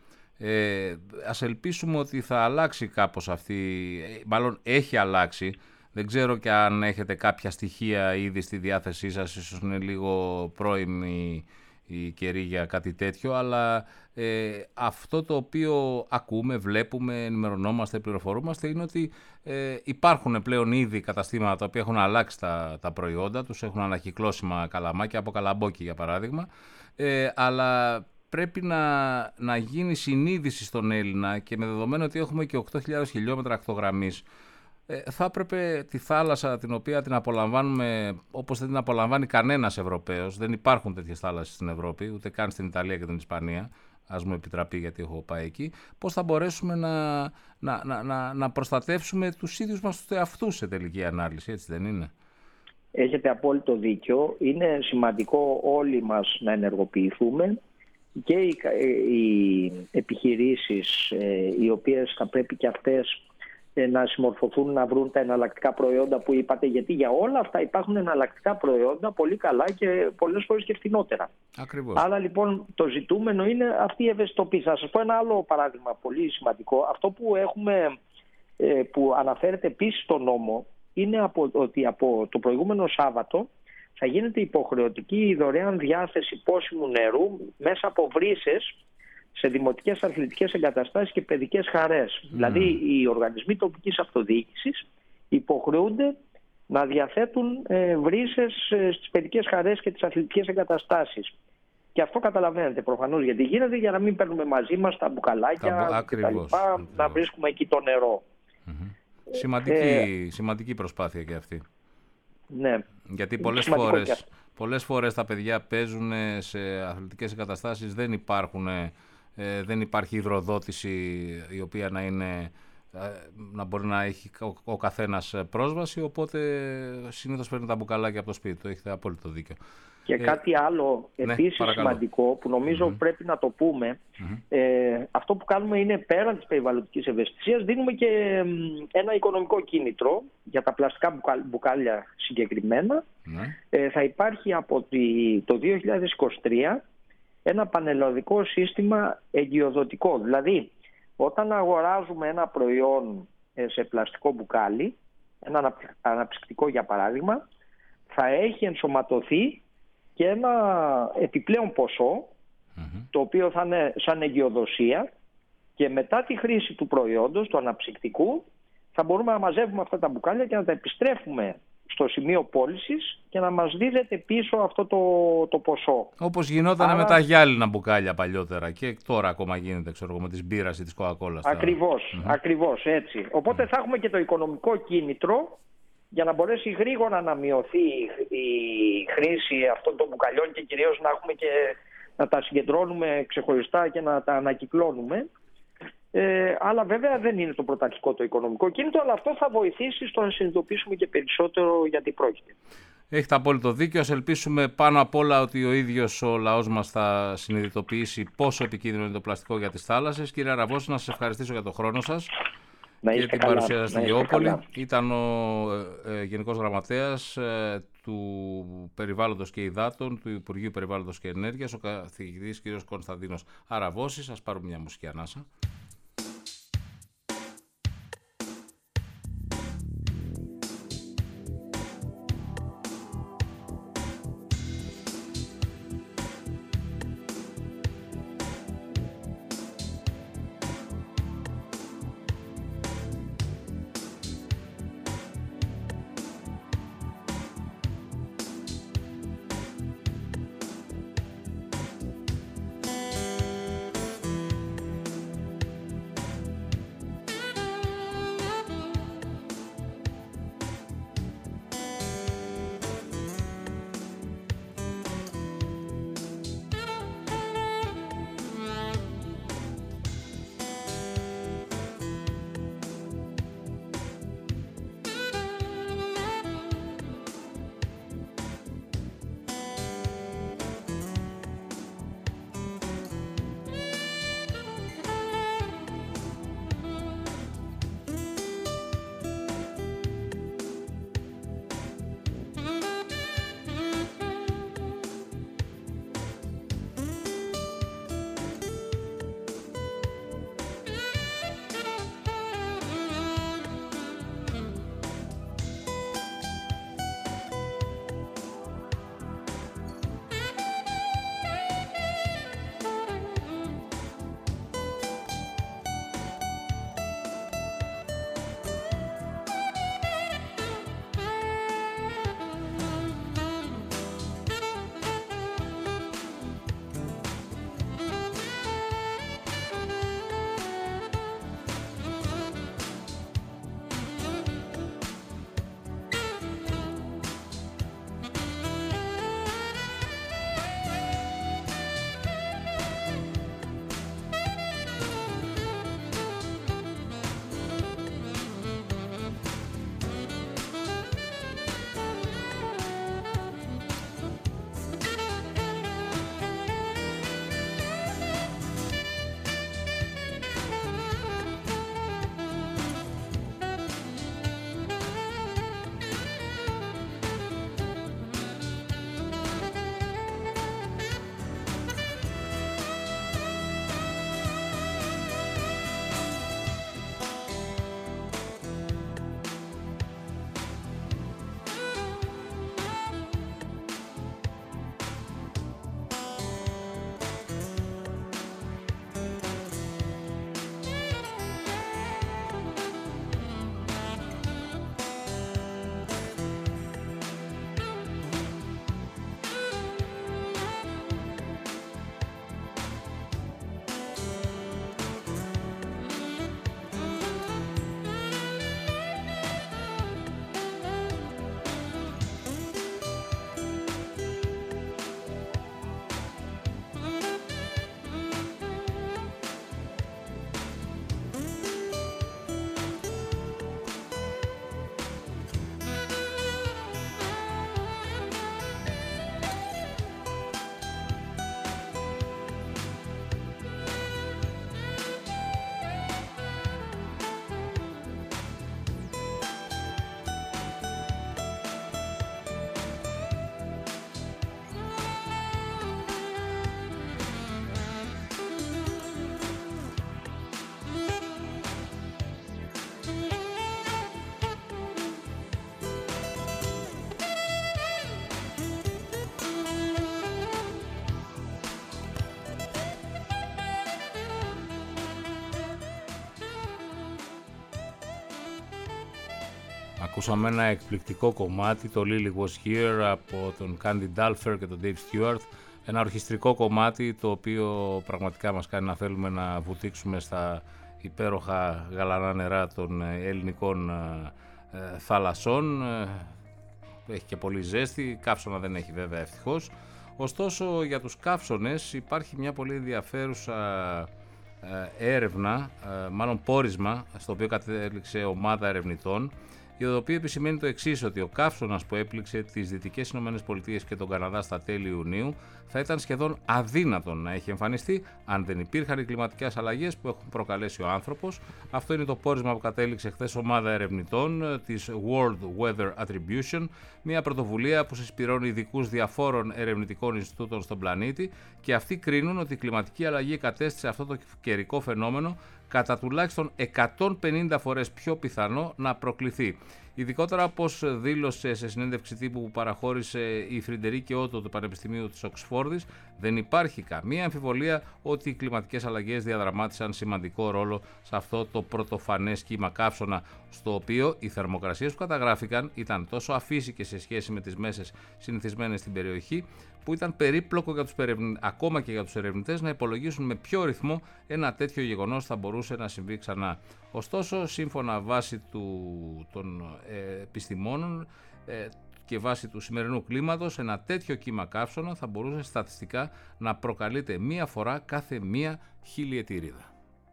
Ε, ας ελπίσουμε ότι θα αλλάξει κάπως αυτή, μάλλον έχει αλλάξει. Δεν ξέρω και αν έχετε κάποια στοιχεία ήδη στη διάθεσή σας, ίσως είναι λίγο πρώιμη η καιρή για κάτι τέτοιο, αλλά ε, αυτό το οποίο ακούμε, βλέπουμε, ενημερωνόμαστε, πληροφορούμαστε είναι ότι ε, υπάρχουν πλέον ήδη καταστήματα τα οποία έχουν αλλάξει τα, τα προϊόντα τους, έχουν ανακυκλώσιμα καλαμάκια από καλαμπόκι για παράδειγμα, ε, αλλά πρέπει να, να γίνει συνείδηση στον Έλληνα και με δεδομένο ότι έχουμε και οκτώ χιλιάδες χιλιόμετρα ακτογραμμής, ε, θα έπρεπε τη θάλασσα την οποία την απολαμβάνουμε όπως δεν την απολαμβάνει κανένας Ευρωπαίος, δεν υπάρχουν τέτοιες θάλασσες στην Ευρώπη, ούτε καν στην Ιταλία και την Ισπανία, ας μου επιτραπεί γιατί έχω πάει εκεί, πώς θα μπορέσουμε να, να, να, να, να προστατεύσουμε τους ίδιους μας τους εαυτούς σε τελική ανάλυση, έτσι δεν είναι? Έχετε απόλυτο δίκιο. Είναι σημαντικό όλοι μας να ενεργοποιηθούμε και οι, οι επιχειρήσεις ε, οι οποίες θα πρέπει και αυτές ε, να συμμορφωθούν να βρουν τα εναλλακτικά προϊόντα που είπατε, γιατί για όλα αυτά υπάρχουν εναλλακτικά προϊόντα πολύ καλά και πολλές φορές και φθηνότερα. Ακριβώς. Άρα λοιπόν το ζητούμενο είναι αυτή η ευαισθητοποίηση. Θα σας πω ένα άλλο παράδειγμα πολύ σημαντικό. Αυτό που έχουμε, ε, που αναφέρεται επίσης στο νόμο, είναι από, ότι από το προηγούμενο Σάββατο θα γίνεται υποχρεωτική η δωρεάν διάθεση πόσιμου νερού μέσα από βρύσες σε δημοτικές αθλητικές εγκαταστάσεις και παιδικές χαρές. Mm. Δηλαδή οι οργανισμοί τοπικής αυτοδιοίκησης υποχρεούνται να διαθέτουν ε, βρύσες ε, στις παιδικές χαρές και τις αθλητικές εγκαταστάσεις. Και αυτό καταλαβαίνετε προφανώς γιατί γίνεται, για να μην παίρνουμε μαζί μας τα μπουκαλάκια και τα λοιπά, να βρίσκουμε εκεί το νερό. Mm-hmm. Σημαντική, ε, σημαντική προσπάθεια και αυτή. Ναι. Γιατί πολλές φορές, πολλές φορές τα παιδιά παίζουν σε αθλητικές εγκαταστάσεις, δεν, υπάρχουν, ε, δεν υπάρχει υδροδότηση η οποία να, είναι, ε, να μπορεί να έχει ο, ο καθένας πρόσβαση, οπότε συνήθως παίρνουν τα μπουκαλάκια από το σπίτι. Το έχετε απόλυτο δίκιο. Και ε, κάτι άλλο επίσης ναι, σημαντικό που νομίζω mm-hmm. πρέπει να το πούμε, mm-hmm. ε, αυτό που κάνουμε είναι πέραν της περιβαλλοντικής ευαισθησίας, δίνουμε και ε, ένα οικονομικό κίνητρο για τα πλαστικά μπουκάλια, μπουκάλια συγκεκριμένα. Mm-hmm. Ε, θα υπάρχει από τη, το δύο χιλιάδες είκοσι τρία ένα πανελλαδικό σύστημα εγκυοδοτικό. Δηλαδή, όταν αγοράζουμε ένα προϊόν ε, σε πλαστικό μπουκάλι, ένα αναψυκτικό για παράδειγμα, θα έχει ενσωματωθεί και ένα επιπλέον ποσό, mm-hmm. το οποίο θα είναι σαν εγκυοδοσία, και μετά τη χρήση του προϊόντος, του αναψυκτικού, θα μπορούμε να μαζεύουμε αυτά τα μπουκάλια και να τα επιστρέφουμε στο σημείο πώλησης και να μας δίδεται πίσω αυτό το, το ποσό. Όπως γινόταν Άρα... με τα γυάλινα μπουκάλια παλιότερα και τώρα ακόμα γίνεται, ξέρω εγώ, με τις μπύρας ή της κοκακόλας. Ακριβώς, mm-hmm. ακριβώς έτσι. Οπότε mm-hmm. θα έχουμε και το οικονομικό κίνητρο για να μπορέσει γρήγορα να μειωθεί η χρήση αυτών των μπουκαλιών και κυρίως να έχουμε και να τα συγκεντρώνουμε ξεχωριστά και να τα ανακυκλώνουμε. Ε, αλλά βέβαια δεν είναι το πρωταρχικό το οικονομικό κίνητρο, αλλά αυτό θα βοηθήσει στο να συνειδητοποιήσουμε και περισσότερο γιατί πρόκειται. Έχετε απόλυτο δίκιο. Ας ελπίσουμε πάνω απ' όλα ότι ο ίδιος ο λαός μας θα συνειδητοποιήσει πόσο επικίνδυνο είναι το πλαστικό για τις θάλασσες. Κύριε Αραβώση, να σας ευχαριστήσω για τον χρόνο σας και την παρουσία σας στη Γεώπολη. Ήταν ο ε, ε, Γενικός Γραμματέας ε, του Περιβάλλοντος και Υδάτων του Υπουργείου Περιβάλλοντος και Ενέργειας, ο καθηγητής κ. Κωνσταντίνος Αραβώσης. Ας πάρουμε μια μουσική ανάσα. Ακούσαμε ένα εκπληκτικό κομμάτι, το Lily Was Here από τον Candy Dulfer και τον Dave Stewart. Ένα ορχιστρικό κομμάτι το οποίο πραγματικά μας κάνει να θέλουμε να βουτήξουμε στα υπέροχα γαλανά νερά των ελληνικών ε, θαλασσών. Έχει και πολύ ζέστη, καύσωνα δεν έχει βέβαια ευτυχώς. Ωστόσο για τους καύσωνες υπάρχει μια πολύ ενδιαφέρουσα ε, έρευνα, ε, μάλλον πόρισμα, στο οποίο κατέληξε ομάδα ερευνητών, η οποία επισημαίνει το εξής, ότι ο καύσωνας που έπληξε τις Δυτικές Ηνωμένες Πολιτείες και τον Καναδά στα τέλη Ιουνίου θα ήταν σχεδόν αδύνατον να έχει εμφανιστεί αν δεν υπήρχαν οι κλιματικές αλλαγές που έχουν προκαλέσει ο άνθρωπος. Αυτό είναι το πόρισμα που κατέληξε χθες ομάδα ερευνητών της World Weather Attribution, μια πρωτοβουλία που συσπηρώνει ειδικούς διαφόρων ερευνητικών Ινστιτούτων στον πλανήτη, και αυτοί κρίνουν ότι η κλιματική αλλαγή κατέστησε αυτό το καιρικό φαινόμενο κατά τουλάχιστον εκατόν πενήντα φορές πιο πιθανό να προκληθεί. Ειδικότερα, όπως δήλωσε σε συνέντευξη τύπου που παραχώρησε η Φριντερίκη Ότο του Πανεπιστημίου της Οξφόρδης, δεν υπάρχει καμία αμφιβολία ότι οι κλιματικές αλλαγές διαδραμάτισαν σημαντικό ρόλο σε αυτό το πρωτοφανές κύμα καύσωνα, στο οποίο οι θερμοκρασίες που καταγράφηκαν ήταν τόσο αφύσικες σε σχέση με τις μέσες συνηθισμένες στην περιοχή, που ήταν περίπλοκο για τους περευνη... ακόμα και για τους ερευνητές να υπολογίσουν με ποιο ρυθμό ένα τέτοιο γεγονός θα μπορούσε να συμβεί ξανά. Ωστόσο, σύμφωνα βάση του... των ε, επιστημόνων ε, και βάση του σημερινού κλίματος, ένα τέτοιο κύμα καύσωνα θα μπορούσε στατιστικά να προκαλείται μία φορά κάθε μία χιλιετηρίδα.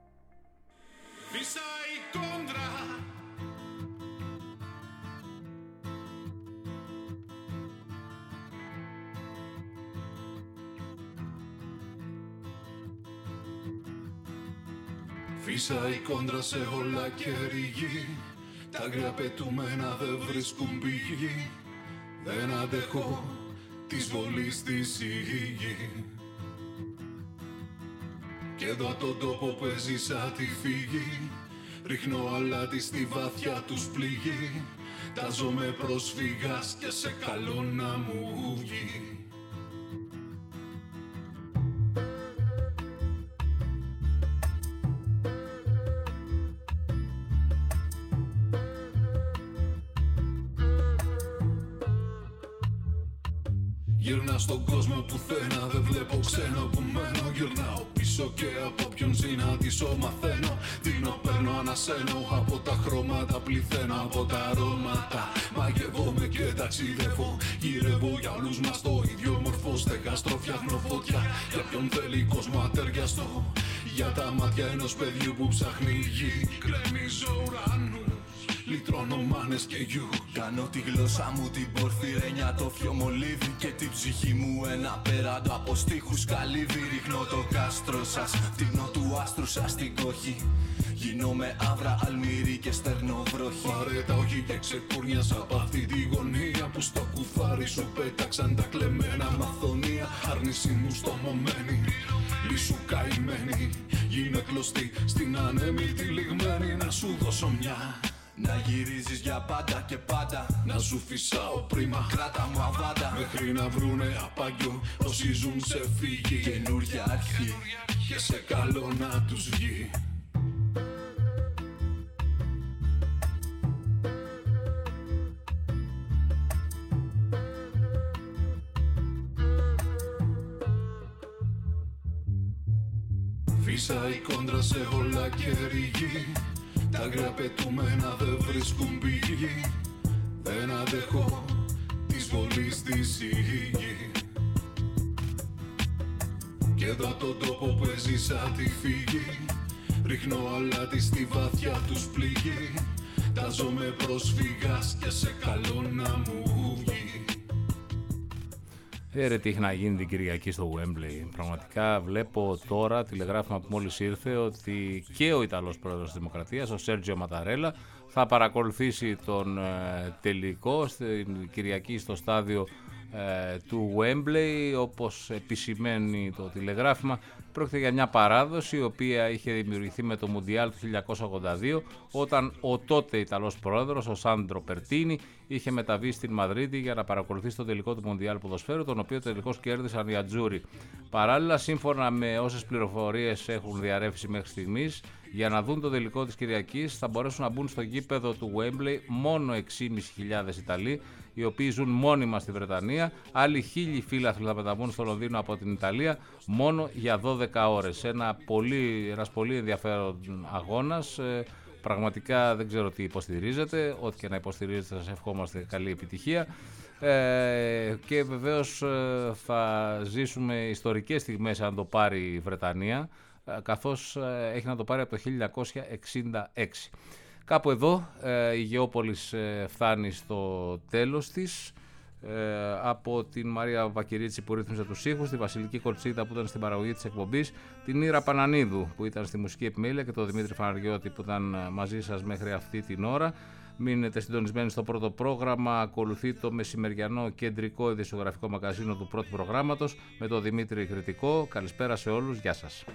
Φύσα η κόντρα σε όλα και ρηγή, τα άγρια πετούμενα δεν βρίσκουν πηγή. Δεν αντέχω της βολής της η γη. Και εδώ τον τόπο που έζησα τη φύγη, ρίχνω αλάτι στη βαθιά τους πληγή. Τάζομαι πρόσφυγας και σε καλό να μου βγει. Γυρνά στον κόσμο πουθένα, δεν βλέπω ξένο που μένω. Γυρνάω πίσω και από ποιον συναντήσω μαθαίνω. Δίνω, παίρνω, ανασένω, από τα χρώματα πληθαίνω, από τα αρώματα μαγεύομαι και ταξιδεύω. Γυρεύω για όλους μας το ίδιο μορφό, στεγαστρό, φτιάχνω φωτιά για ποιον θέλει κόσμο ατεριαστό. Για τα μάτια ενός παιδιού που ψάχνει γη, κρέμιζω ουρανούς, λυτρώνω μάνες και γιου. Κάνω τη γλώσσα μου την πορφυρένια, το φιωμολίδι και την ψυχή μου ένα πέραντο από στίχους καλύβι. Ρίχνω το κάστρο σας, φτύνω του άστρου σας την κόχη. Γίνομαι άβρα, αλμύρι και στέρνω βροχή. Πάρε τα όχι και ξεκούρνιασα απ' αυτή τη γωνία που στο κουφάρι σου πέταξαν τα κλεμμένα μαθονία. Άρνηση μου στομωμένη, λύσου καημένη. Γίνε κλωστή στην ανέμη λιγμένη, να σου δώσω μια. Να γυρίζεις για πάντα και πάντα, να σου φυσάω πρίμα, κράτα μου αβάντα. Μέχρι να βρουνε απάγιο όσοι ζουν σε φύγη. Καινούρια αρχή και σε καλό να τους βγει. Φύσα η κόντρα σε όλα και ρηγή, τα άγρια πετούμενα δεν βρίσκουν πηγή. Δεν αντέχω της βολής της η γη. Και εδώ τον τόπο που έζησα τη φύγη, ρίχνω αλάτι στη βαθιά τους πληγή. Τάζομαι πρόσφυγας και σε καλό να μου βγει. Ε, ρε, τι έχει να γίνει την Κυριακή στο Wembley. Πραγματικά βλέπω τώρα τηλεγράφημα που μόλις ήρθε ότι και ο Ιταλός πρόεδρος της Δημοκρατίας, ο Σέρτζιο Ματαρέλα, θα παρακολουθήσει τον ε, τελικό στην Κυριακή στο στάδιο ε, του Wembley. Όπως επισημαίνει το τηλεγράφημα, πρόκειται για μια παράδοση η οποία είχε δημιουργηθεί με το Μουντιάλ του χίλια εννιακόσια ογδόντα δύο, όταν ο τότε Ιταλός πρόεδρος, ο Σάντρο Περτίνι, είχε μεταβεί στην Μαδρίτη για να παρακολουθήσει τον τελικό του Μοντιάλ Ποδοσφαίρου, τον οποίο τελικώς κέρδισαν οι Ατζούρι. Παράλληλα, σύμφωνα με όσες πληροφορίες έχουν διαρρεύσει μέχρι στιγμής, για να δουν το τελικό της Κυριακής θα μπορέσουν να μπουν στο γήπεδο του Wembley μόνο έξι χιλιάδες πεντακόσιοι Ιταλοί, οι οποίοι ζουν μόνιμα στη Βρετανία. Άλλοι χίλιοι φίλαθλοι θα μεταβούν στο Λονδίνο από την Ιταλία μόνο για δώδεκα ώρες. Ένα πολύ, ένας πολύ ενδιαφέρον αγώνας. Ε, πραγματικά δεν ξέρω τι υποστηρίζετε. Ό,τι και να υποστηρίζετε, σας ευχόμαστε καλή επιτυχία. Ε, και βεβαίως ε, θα ζήσουμε ιστορικές στιγμές αν το πάρει η Βρετανία, καθώς έχει να το πάρει από το χίλια εννιακόσια εξήντα έξι. Κάπου εδώ η Γεώπολης φτάνει στο τέλος της. Από την Μαρία Βακυρίτσι που ρύθμισε τους ήχους, τη Βασιλική Κολτσίδα που ήταν στην παραγωγή της εκπομπής, την Ήρα Πανανίδου που ήταν στη μουσική επιμέλεια και τον Δημήτρη Φαναριώτη που ήταν μαζί σας μέχρι αυτή την ώρα. Μείνετε συντονισμένοι στο πρώτο πρόγραμμα. Ακολουθεί το μεσημεριανό κεντρικό ειδησιογραφικό μαγαζίνο του πρώτου προγράμματος με τον Δημήτρη Κρητικό. Καλησπέρα σε όλους. Γεια σας.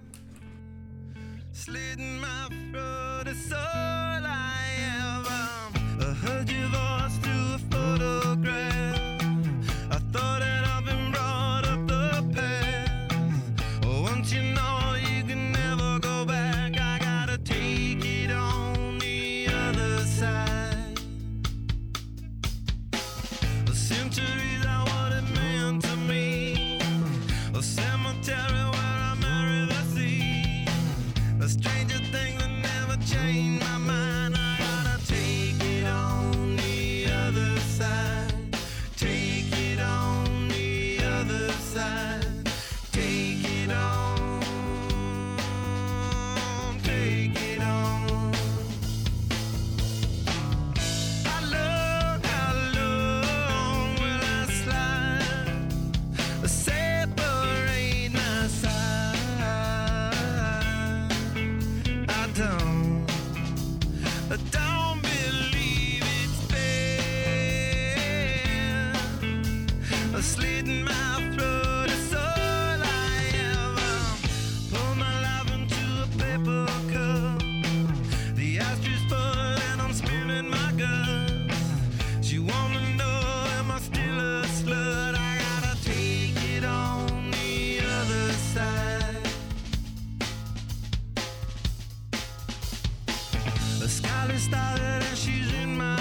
Slitting my throat is all I ever I heard your voice through a photograph. I thought that I've been brought up the path. Once you know you can never go back, I gotta take it on the other side. The centuries are what it meant to me. A cemetery where I marry the sea. A stranger thing that never changed my mind. I gotta take it on the other side. Take it on the other side. Take it on. Take it on. How long, how long will I slide? Separate my side. I don't, I don't believe it's fair. Slitting my throat is all I ever. Pour my life into a paper cup. The ashtray full and I'm spilling my guts. She wanna know am I still a slut? I gotta take it on the other side. The sky is started and she's in my